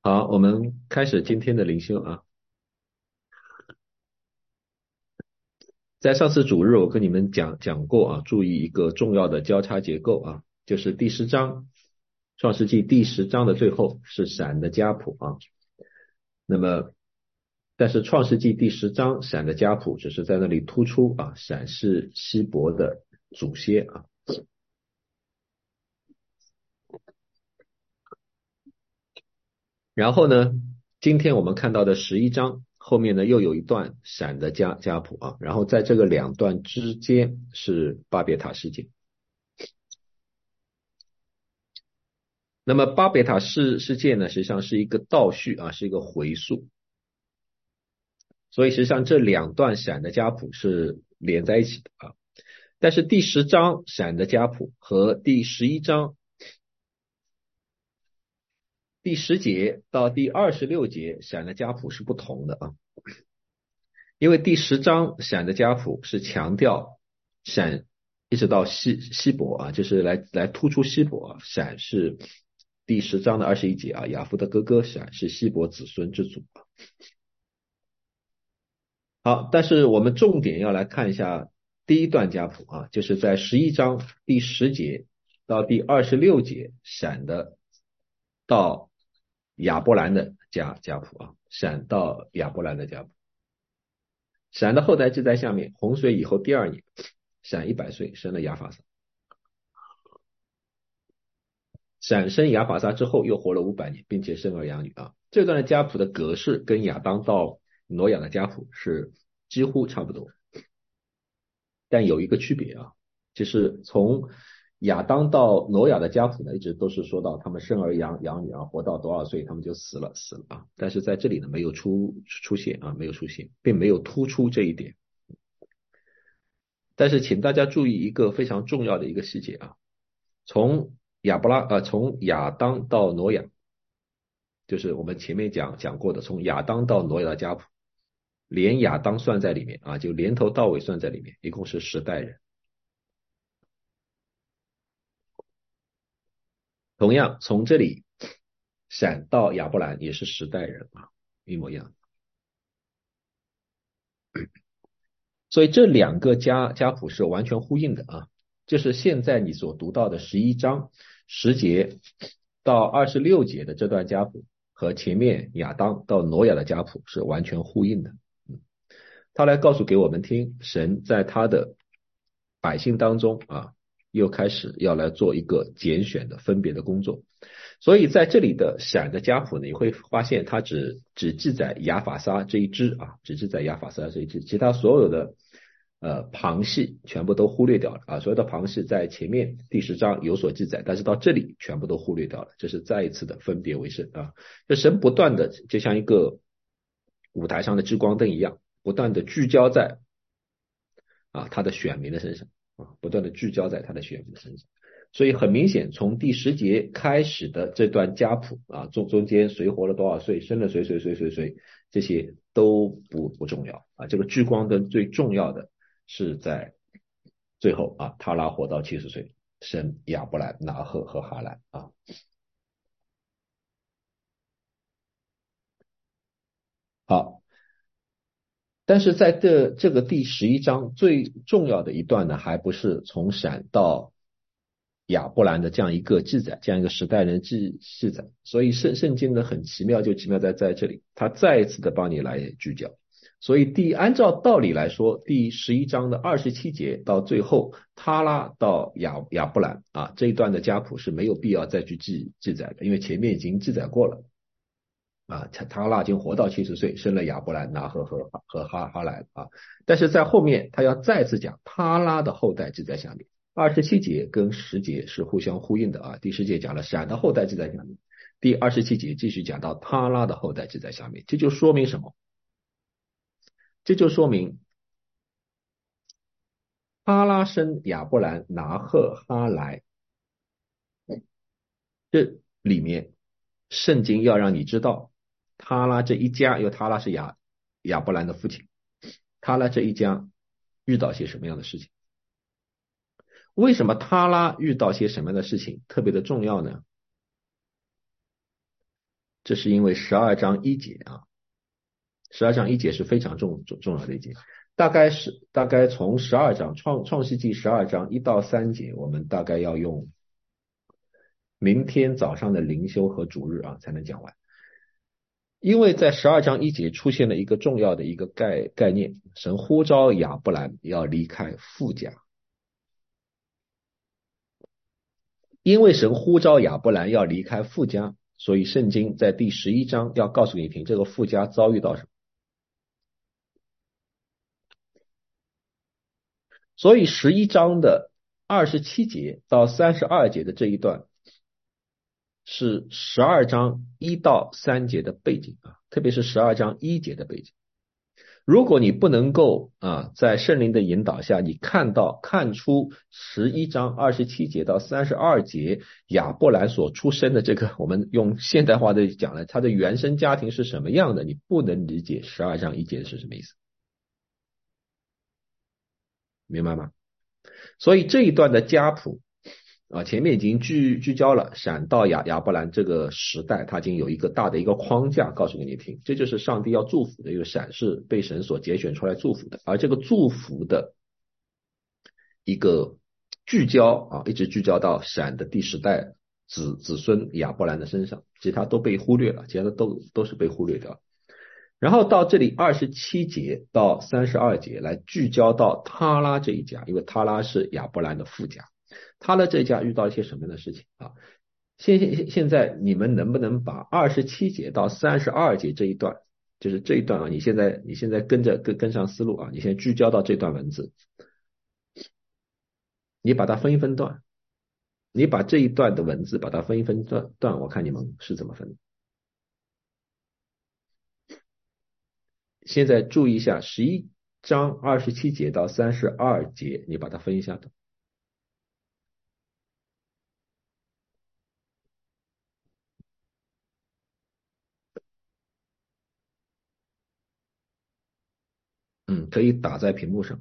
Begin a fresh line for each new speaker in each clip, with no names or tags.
好，我们开始今天的灵修啊。在上次主日我跟你们讲过啊，注意一个重要的交叉结构啊，就是第十章，创世纪第十章的最后是闪的家谱啊。那么，但是创世纪第十章闪的家谱只是在那里突出啊，闪是希伯的祖先啊。然后呢，今天我们看到的11章后面呢又有一段闪的家谱啊，然后在这个两段之间是巴别塔事件。那么巴别塔事件呢，实际上是一个倒叙啊，是一个回溯，所以实际上这两段闪的家谱是连在一起的啊。但是第十章闪的家谱和第11章第10节到第26节闪的家谱是不同的啊，因为第十章闪的家谱是强调闪一直到希伯啊，就是来突出希伯啊，闪是第十章的21节啊，雅夫的哥哥闪是希伯子孙之祖啊。好，但是我们重点要来看一下第一段家谱啊，就是在11章第10节到第26节闪的到亚伯兰的家谱啊，闪到亚伯兰的家谱。闪的后代记在下面，洪水以后第2年，闪100岁生了亚法撒。闪生亚法撒之后又活了500年，并且生儿养女啊。这段的家谱的格式跟亚当到挪亚的家谱是几乎差不多。但有一个区别啊，就是从亚当到挪亚的家谱呢，一直都是说到他们生儿养女啊，活到多少岁他们就死了啊。但是在这里呢，没有出现啊，没有出现，并没有突出这一点。但是请大家注意一个非常重要的一个细节啊，从从亚当到挪亚，就是我们前面讲过的，从亚当到挪亚的家谱，连亚当算在里面啊，就连头到尾算在里面，一共是10代人。同样，从这里闪到亚伯兰也是10代人啊，一模一样。所以这两个家谱是完全呼应的啊，就是现在你所读到的11章10节到26节的这段家谱和前面亚当到挪亚的家谱是完全呼应的。他来告诉给我们听，神在他的百姓当中啊，又开始要来做一个拣选的分别的工作。所以在这里的闪的家谱呢，你会发现它只记载亚法撒这一支啊，只记载亚法撒这一支，其他所有的旁系全部都忽略掉了啊。所有的旁系在前面第10章有所记载，但是到这里全部都忽略掉了，这是再一次的分别为圣啊。这神不断的就像一个舞台上的聚光灯一样，不断的聚焦在他的选民的身上啊，不断的聚焦在他的选民的身上。所以很明显，从第10节开始的这段家谱啊，中间谁活了多少岁，生了谁，这些都不重要啊。这个聚光灯最重要的是在最后啊，塔拉活到70岁，生亚伯兰、拿赫和哈兰啊。好，但是在这个第11章最重要的一段呢，还不是从闪到亚伯兰的这样一个记载，这样一个10代人记载。所以圣经呢很奇妙，就奇妙在这里，它再一次的帮你来聚焦。所以按照道理来说，第11章的27节到最后，他拉到亚伯兰啊这一段的家谱是没有必要再去记载的，因为前面已经记载过了。他拉已经活到70岁，生了亚伯兰、拿和哈兰啊。但是在后面他要再次讲他拉的后代记在下面。27节跟10节是互相呼应的啊。第10节讲了闪的后代记在下面，第27节继续讲到他拉的后代记在下面。这就说明什么？这就说明他拉生亚伯兰、拿赫、哈来，这里面圣经要让你知道，他拉这一家，因为他拉是亚伯兰的父亲，他拉这一家遇到些什么样的事情？为什么他拉遇到些什么样的事情特别的重要呢？ 这是因为12章1节啊，12章1节是非常重要的一节。大概从12章创世纪12章1到3节，我们大概要用明天早上的灵修和主日啊才能讲完。因为在12章1节出现了一个重要的一个概念，神呼召亚伯兰要离开父家。因为神呼召亚伯兰要离开父家，所以圣经在第11章要告诉你听，这个父家遭遇到什么。所以11章的27节到32节的这一段是12章1到3节的背景啊，特别是12章1节的背景。如果你不能够在圣灵的引导下，你看出11章27节到32节亚伯兰所出生的这个，我们用现代化的讲了，他的原生家庭是什么样的，你不能理解12章1节是什么意思，明白吗？所以这一段的家谱前面已经聚焦了闪到亚伯兰这个时代，它已经有一个大的一个框架告诉给你听，这就是上帝要祝福的一个闪，是被神所拣选出来祝福的，而这个祝福的一个聚焦一直聚焦到闪的第10代子孙亚伯兰的身上，其他都被忽略了，其他的都是被忽略掉。然后到这里27节到32节来聚焦到他拉这一家，因为他拉是亚伯兰的父家。他的这一家遇到一些什么样的事情啊？现在你们能不能把27节到32节这一段，就是这一段啊，你现在跟上思路啊，你先聚焦到这段文字，你把它分一分段，你把这一段的文字把它分一分段，我看你们是怎么分的。现在注意一下11章27节到32节，你把它分一下的。可以打在屏幕上。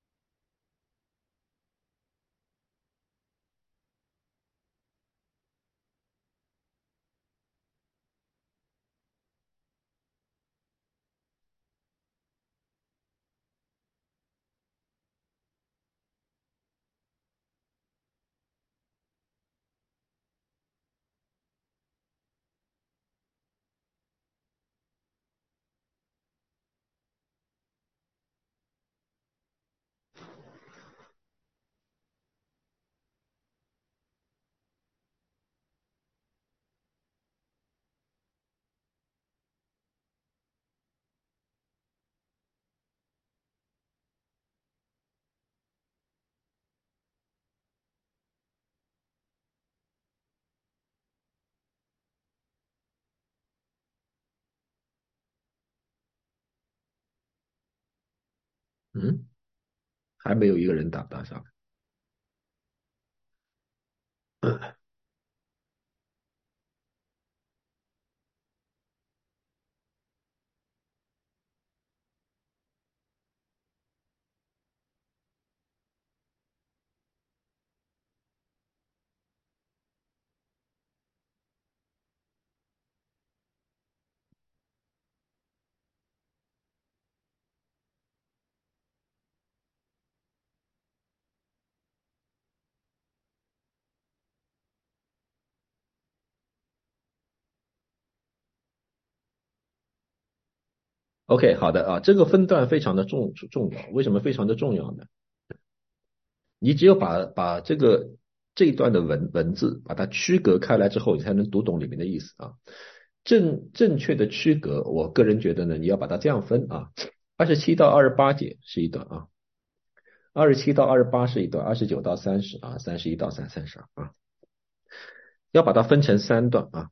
嗯，还没有一个人打上。OK， 好的啊，这个分段非常的重要，为什么非常的重要呢？你只有把这一段的文字把它区隔开来之后，你才能读懂里面的意思啊。正确的区隔，我个人觉得呢，你要把它这样分啊，27到28节是一段啊，27到28是一段，29到30啊，31到32啊，要把它分成3段啊。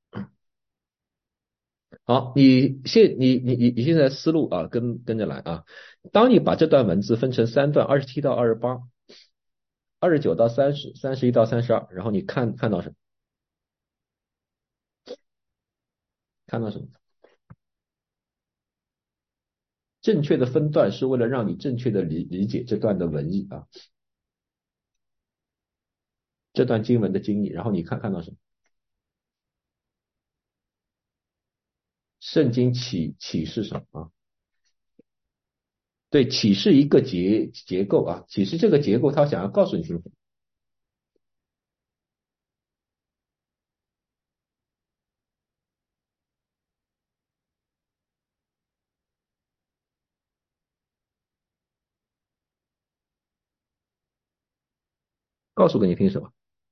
好，你现在思路啊，跟着来啊。当你把这段文字分成3段，27到28，29到30，31到32，然后你看到什么？看到什么？正确的分段是为了让你正确的理解这段的文意啊，这段经文的经义。然后你看到什么？ 圣经启示什么啊？对，启示一个结构啊，启示这个结构，他想要告诉你什么？告诉给你听什么？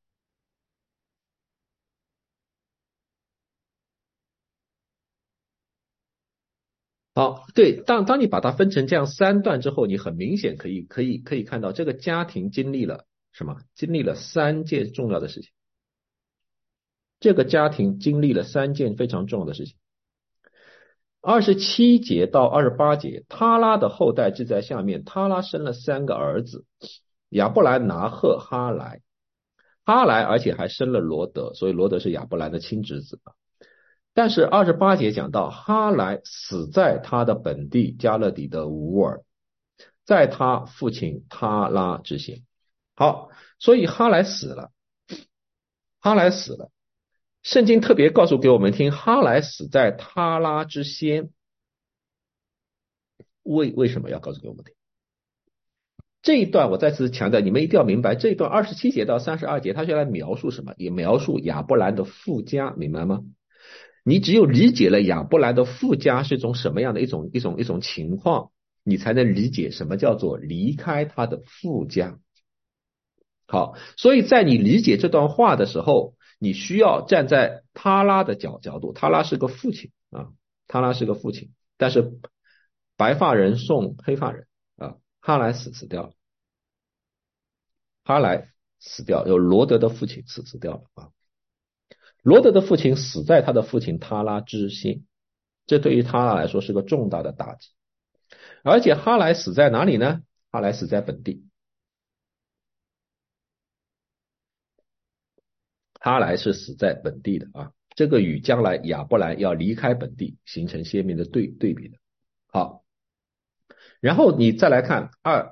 好，对，当你把它分成这样三段之后，你很明显可以看到，这个家庭经历了什么？经历了三件重要的事情。这个家庭经历了三件非常重要的事情。27节到28节，他拉的后代记在下面。他拉生了三个儿子：亚伯兰、拿赫、哈莱。哈莱而且还生了罗德，所以罗德是亚伯兰的亲侄子。但是28节讲到，哈莱死在他的本地加勒底的乌尔，在他父亲他拉之前。好，所以哈莱死了，哈莱死了。圣经特别告诉给我们听，哈莱死在他拉之先。为什么要告诉给我们听？这一段我再次强调，你们一定要明白，这一段27节到32节，它是来描述什么？也描述亚伯兰的父家，明白吗？你只有理解了亚伯兰的父家是一种什么样的一种情况，你才能理解什么叫做离开他的父家。好，所以在你理解这段话的时候，你需要站在他拉的角度，他拉是个父亲啊，他拉是个父亲，但是白发人送黑发人啊，哈莱死掉了，哈莱死掉，有罗德的父亲死掉了啊，罗德的父亲死在他的父亲他拉之先，这对于他拉来说是个重大的打击。而且哈莱死在哪里呢？哈莱死在本地，哈莱是死在本地的啊，这个与将来亚伯兰要离开本地形成鲜明的对比的。好，然后你再来看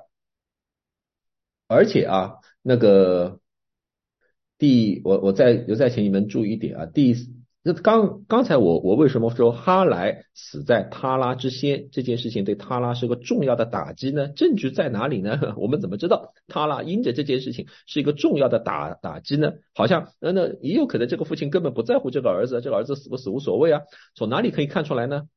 而且啊，那个我再请你们注意一点啊，刚才我为什么说哈莱死在他拉之先这件事情对他拉是个重要的打击呢？证据在哪里呢？我们怎么知道他拉因着这件事情是一个重要的打击呢？好像那也有可能这个父亲根本不在乎这个儿子，这个儿子死不死无所谓啊。从哪里可以看出来呢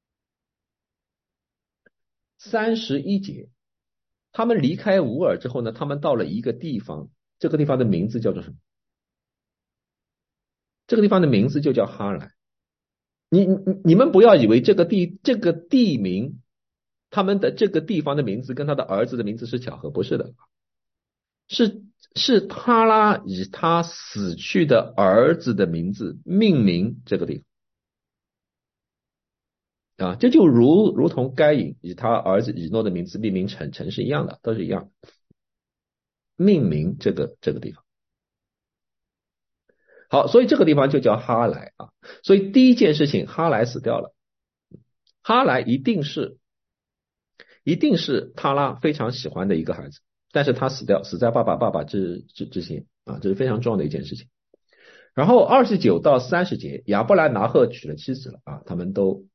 ？31节，他们离开乌尔之后呢，他们到了一个地方，这个地方的名字叫做什么？这个地方的名字就叫哈兰。你们不要以为这个地名，他们的这个地方的名字跟他的儿子的名字是巧合，不是的，是他拉以他死去的儿子的名字命名这个地方啊，这就如同该隐以他儿子以诺的名字命名城是一样的，都是一样，命名这个地方。好，所以这个地方就叫哈莱啊。所以第一件事情，哈莱死掉了，哈莱一定是他拉非常喜欢的一个孩子，但是他死在爸爸之前啊，这是非常重要的一件事情。然后29到30节，亚伯兰拿赫娶了妻子了啊，他们都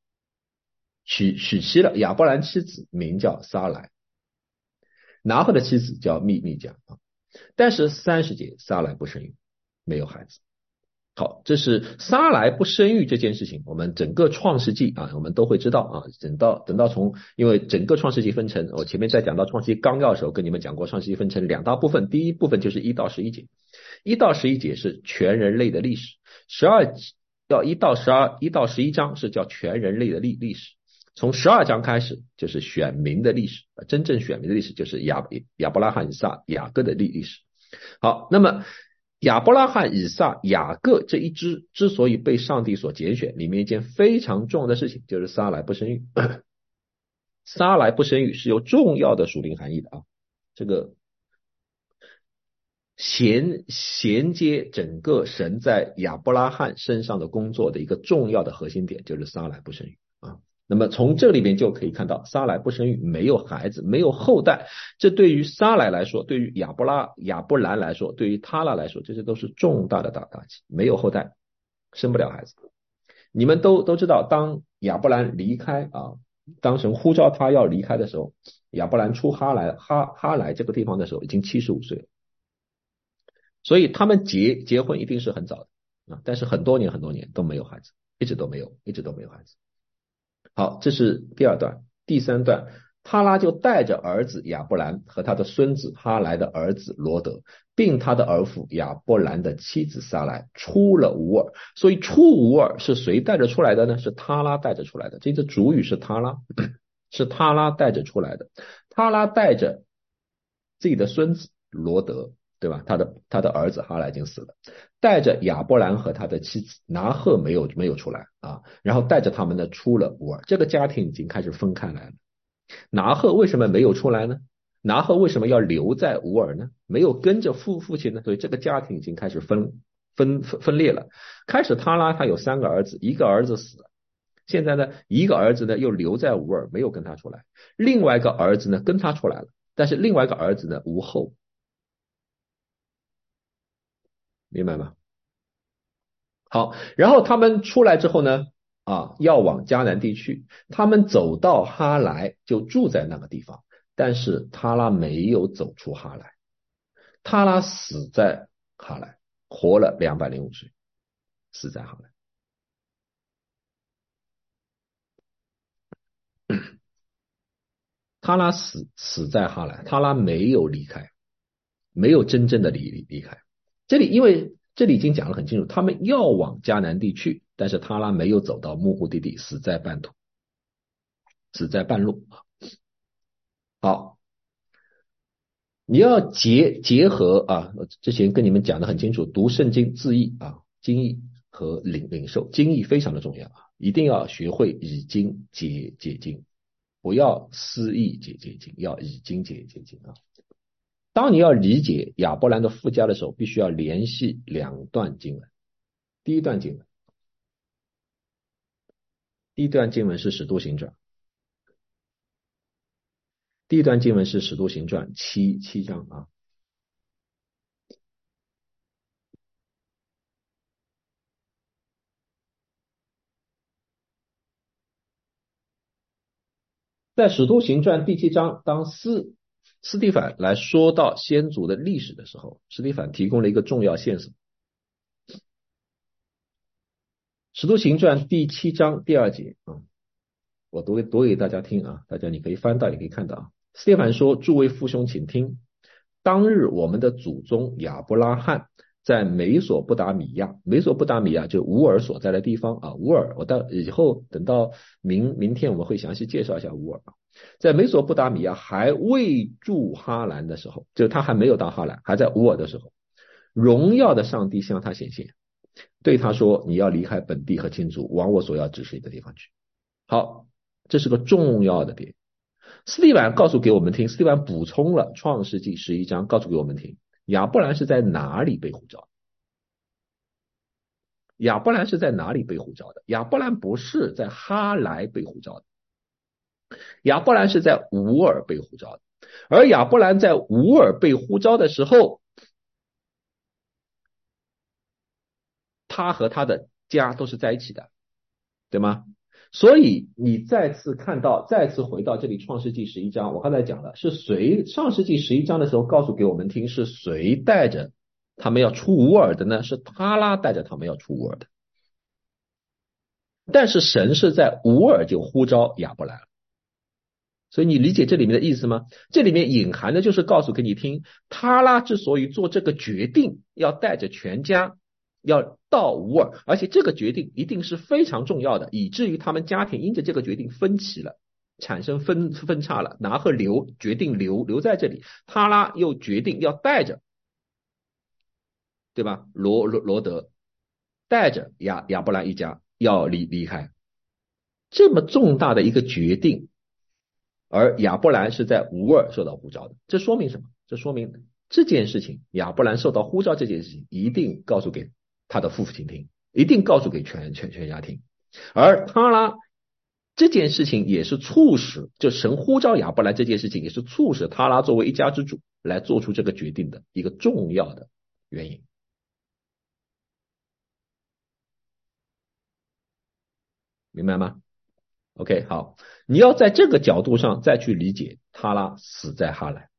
娶妻了。亚伯兰妻子名叫撒莱，拿赫的妻子叫密迦啊。但是30节撒莱不生育，没有孩子。好，这是撒来不生育这件事情，我们整个创世纪啊，我们都会知道啊。等到因为整个创世纪分成，我前面在讲到创世纪纲要的时候，跟你们讲过，创世纪分成两大部分，第一部分就是1到11节，1到11节是全人类的历史1到11章是叫全人类的历史，从12章开始就是选民的历史，真正选民的历史就是亚伯拉罕、以撒、雅各的历史。好，那么亚伯拉罕、以撒、雅各这一支之所以被上帝所拣选，里面一件非常重要的事情就是撒来不生育。撒来不生育是有重要的属灵含义的啊，这个衔接整个神在亚伯拉罕身上的工作的一个重要的核心点就是撒来不生育啊。那么从这里边就可以看到，撒来不生育，没有孩子，没有后代，这对于撒来来说，对于亚伯兰来说，对于他拉来说，这些都是重大的打击。没有后代，生不了孩子。 你们都知道，当亚伯兰离开啊，当神呼召他要离开的时候，亚伯兰出哈莱这个地方的时候已经75岁了，所以他们结婚一定是很早的啊，但是很多年都没有孩子，一直都没有孩子。好，这是第二段。第三段，他拉就带着儿子亚伯兰和他的孙子哈莱的儿子罗德，并他的儿妇亚伯兰的妻子撒来，出了乌尔。所以出乌尔是谁带着出来的呢？是他拉带着出来的。这个主语是他拉，是他拉带着出来的。他拉带着自己的孙子罗德，对吧？他的儿子哈莱已经死了，带着亚伯兰和他的妻子拿赫没有出来啊，然后带着他们呢出了乌尔，这个家庭已经开始分开来了。拿赫为什么没有出来呢？拿赫为什么要留在乌尔呢？没有跟着父亲呢？所以这个家庭已经开始分裂了。开始他拉他有3个儿子，一个儿子死了，现在呢一个儿子呢又留在乌尔，没有跟他出来，另外一个儿子呢跟他出来了，但是另外一个儿子呢无后，明白吗？好，然后他们出来之后呢，要往迦南地去，他们走到哈莱就住在那个地方，但是他拉没有走出哈莱，他拉死在哈莱，活了205岁，死在哈莱。他拉死在哈莱，他拉没有离开，没有真正的离开。这里因为这里已经讲得很清楚，他们要往迦南地去，但是他拉没有走到目的地，死在半途，死在半路。好，你要结合啊，之前跟你们讲的很清楚，读圣经字义啊，经义和领受，经义非常的重要啊，一定要学会以经解经，不要思义解经，要以经解经啊。当你要理解亚伯兰的附加的时候，必须要联系2段经文。第一段经文，第一段经文是使徒行传，第一段经文是使徒行传七章啊。在使徒行传第7章，当斯蒂凡来说到先祖的历史的时候，斯蒂凡提供了一个重要线索。使徒行传第7章第2节啊，我读给大家听啊，大家你可以翻到也可以看到啊。斯蒂凡说：“诸位父兄，请听，当日我们的祖宗亚伯拉罕在美索不达米亚，美索不达米亚就乌尔所在的地方啊，乌尔，我到以后等到明天我们会详细介绍一下乌尔啊。在美索不达米亚还未住哈兰的时候，就是他还没有到哈兰，还在乌尔的时候，荣耀的上帝向他显现，对他说：你要离开本地和亲族，往我所要指示你的地方去。好，这是个重要的点。斯蒂凡告诉给我们听，斯蒂凡补充了创世纪11章，告诉给我们听，亚伯兰是在哪里被呼召？亚伯兰是在哪里被呼召的？亚伯兰不是在哈莱被呼召的，亚伯兰是在乌尔被呼召的。而亚伯兰在乌尔被呼召的时候，他和他的家都是在一起的，对吗？所以你再次回到这里创世纪11章，我刚才讲了，是谁上世纪11章的时候告诉给我们听，是谁带着他们要出乌尔的呢？是他拉带着他们要出乌尔的。但是神是在乌尔就呼召亚伯兰了，所以你理解这里面的意思吗？这里面隐含的就是告诉给你听，他拉之所以做这个决定，要带着全家要到乌尔，而且这个决定一定是非常重要的，以至于他们家庭因着这个决定分歧了，产生分叉了。拿赫决定留在这里，他拉又决定要带着，对吧？罗德带着亚伯兰一家要离开，这么重大的一个决定，而亚伯兰是在乌尔受到呼召的，这说明什么？这说明这件事情，亚伯兰受到呼召这件事情，一定告诉给他的父亲听，一定告诉给全家听。而他拉这件事情也是促使，就神呼召亚伯兰这件事情，也是促使他拉作为一家之主来做出这个决定的一个重要的原因。 明白吗？ OK， 好，你要在这个角度上再去理解塔拉死在哈兰，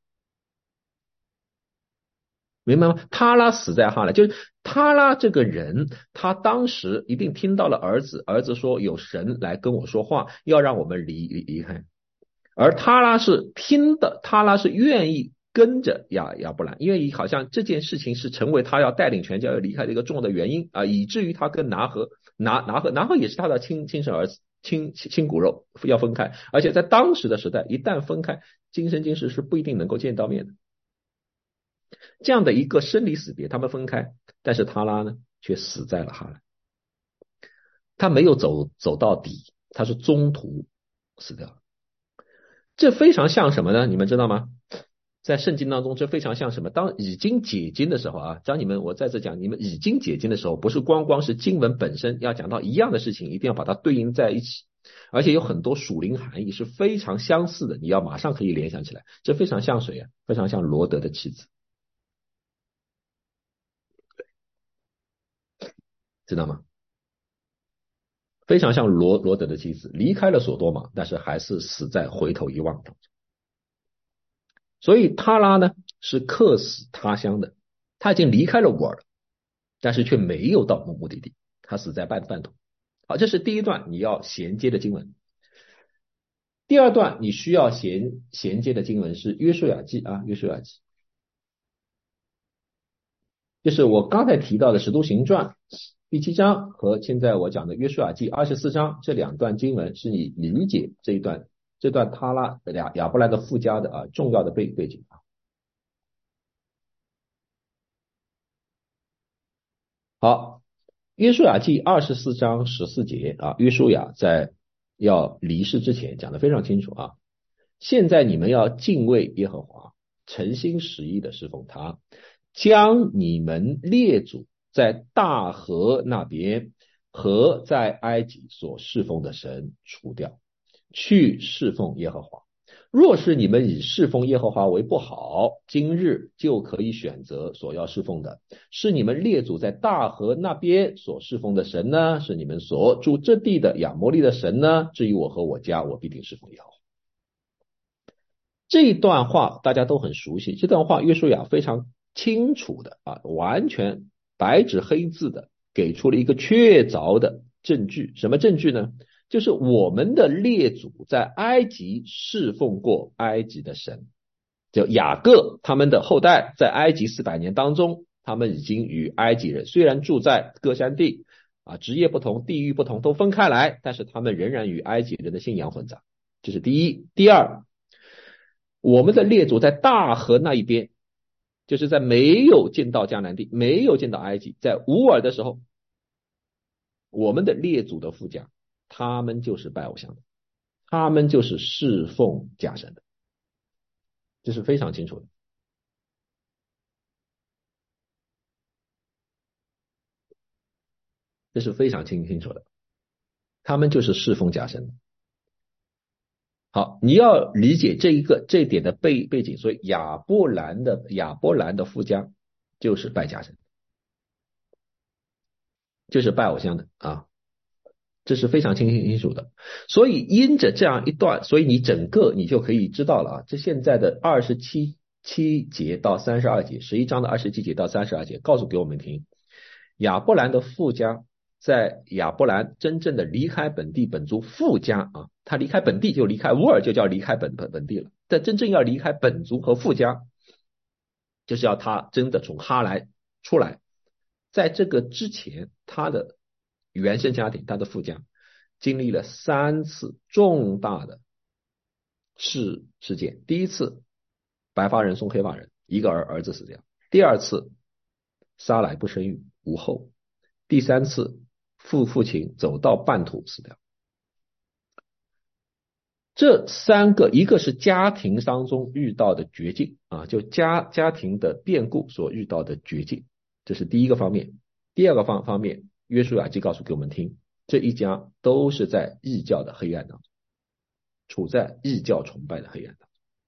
明白吗？塔拉死在哈兰，就是塔拉这个人，他当时一定听到了儿子说有神来跟我说话，要让我们离开，而塔拉是听的，塔拉是愿意跟着亚伯兰，因为好像这件事情是成为他要带领全家要离开的一个重要的原因啊，以至于他跟拿鹤也是他的亲生儿子，亲骨肉要分开，而且在当时的时代，一旦分开，今生今世是不一定能够见到面的。这样的一个生离死别，他们分开，但是塔拉呢，却死在了哈兰，他没有走到底，他是中途死掉了。这非常像什么呢？你们知道吗？在圣经当中，这非常像什么？当已经解经的时候啊，讲你们，我再次讲，你们已经解经的时候，不是光是经文本身要讲到一样的事情，一定要把它对应在一起，而且有很多属灵含义是非常相似的，你要马上可以联想起来。这非常像谁啊？非常像罗德的妻子，知道吗？非常像罗德的妻子，离开了索多玛，但是还是死在回头一望当中。所以塔拉呢是客死他乡的，他已经离开了乌尔，但是却没有到目的地，他死在半途。好，这是第一段你要衔接的经文。第二段你需要衔接的经文是约书亚记啊，约书亚记，就是我刚才提到的使徒行传第7章和现在我讲的约书亚记24章这两段经文，是你理解这段塔拉亚伯兰的附加的重要的背景啊。好，约书亚记24章14节啊，约书亚在要离世之前讲的非常清楚啊。现在你们要敬畏耶和华，诚心实意的侍奉他，将你们列祖在大河那边和在埃及所侍奉的神除掉，去侍奉耶和华。若是你们以侍奉耶和华为不好，今日就可以选择所要侍奉的，是你们列祖在大河那边所侍奉的神呢，是你们所住这地的亚摩利的神呢？至于我和我家，我必定侍奉耶和华。这段话大家都很熟悉，这段话约书亚非常清楚的完全白纸黑字的给出了一个确凿的证据。什么证据呢？就是我们的列祖在埃及侍奉过埃及的神，就雅各他们的后代在埃及400年当中，他们已经与埃及人虽然住在各山地职业不同，地域不同，都分开来，但是他们仍然与埃及人的信仰混杂。这是第一。第二，我们的列祖在大河那一边，就是在没有进到迦南地，没有进到埃及，在乌尔的时候，我们的列祖的父家，他们就是拜偶像的，他们就是侍奉假神的，这是非常清楚的，这是非常清楚的，他们就是侍奉假神的。好，你要理解这一点的背景，所以亚伯兰的夫家就是拜假神，就是拜偶像的啊。这是非常清楚的，所以因着这样一段，所以你就可以知道了这现在的27节到32节，11章的27节到32节，告诉给我们听，亚伯兰的父家在亚伯兰真正的离开本地本族父家他离开本地就离开乌尔，就叫离开本地了，但真正要离开本族和父家，就是要他真的从哈兰出来。在这个之前，他的原生家庭，他的父家经历了3次重大的事件。第一次，白发人送黑发人，一个儿子死掉；第二次，撒来不生育无后；第三次，父亲走到半途死掉。这3个，一个是家庭当中遇到的绝境就家庭的变故所遇到的绝境，这是第一个方面。第二个方面，约书亚记告诉给我们听，这一家都是在异教的黑暗当中，处在异教崇拜的黑暗当中。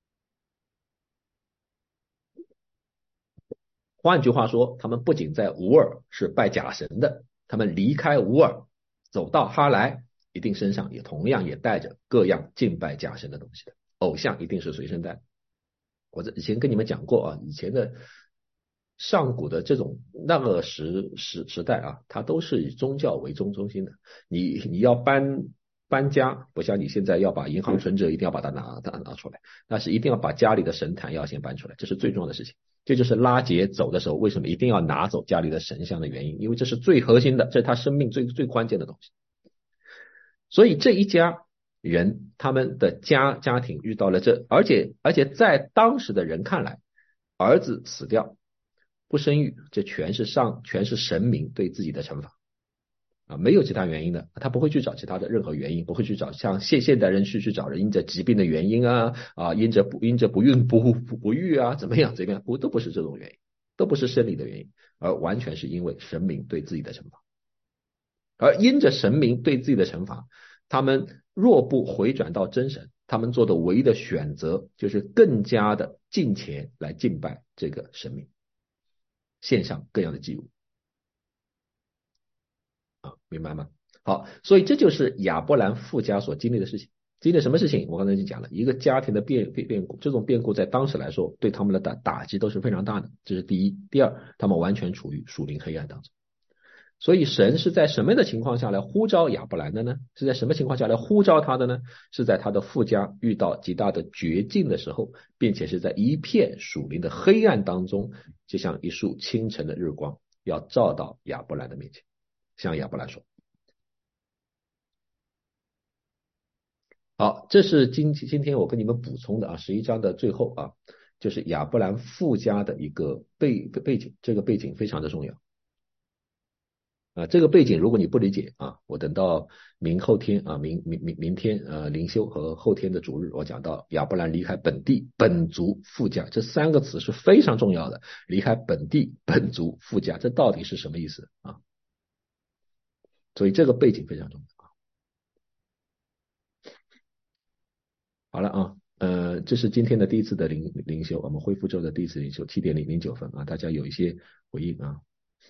换句话说，他们不仅在乌尔是拜假神的，他们离开乌尔走到哈莱一定身上也同样也带着各样敬拜假神的东西的，偶像一定是随身带的。我以前跟你们讲过啊，以前的上古的这种那个时代啊，它都是以宗教为中心的。你要搬家，不像你现在要把银行存折一定要把它拿出来，那是一定要把家里的神坛要先搬出来，这是最重要的事情。这就是拉结走的时候为什么一定要拿走家里的神像的原因，因为这是最核心的，这是他生命最关键的东西。所以这一家人他们的家庭遇到了这，而且在当时的人看来，儿子死掉不生育，这全是神明对自己的惩罚啊，没有其他原因的，他不会去找其他的任何原因，不会去找像现代人去找人因着疾病的原因啊，因着不孕不育啊，怎么样都不是这种原因，都不是生理的原因，而完全是因为神明对自己的惩罚。而因着神明对自己的惩罚，他们若不回转到真神，他们做的唯一的选择就是更加的敬虔来敬拜这个神明，献上各样的祭物啊，明白吗？好，所以这就是亚伯兰富家所经历的事情。经历什么事情？我刚才已经讲了，一个家庭的变故，这种变故在当时来说，对他们的打击都是非常大的。这是第一。第二，他们完全处于属灵黑暗当中。所以神是在什么样的情况下来呼召亚伯兰的呢？是在什么情况下来呼召他的呢？是在他的父家遇到极大的绝境的时候，并且是在一片属灵的黑暗当中，就像一束清晨的日光，要照到亚伯兰的面前，向亚伯兰说。好，这是今天我跟你们补充的啊，11章的最后啊，就是亚伯兰父家的一个背景，这个背景非常的重要。这个背景如果你不理解啊，我等到后天啊，明天灵修和后天的主日，我讲到亚伯兰离开本地本族父家这三个词是非常重要的。离开本地本族父家，这到底是什么意思啊？所以这个背景非常重要。好了啊，这是今天的第一次的灵修，我们恢复之后的第一次灵修，7:09啊，大家有一些回应啊。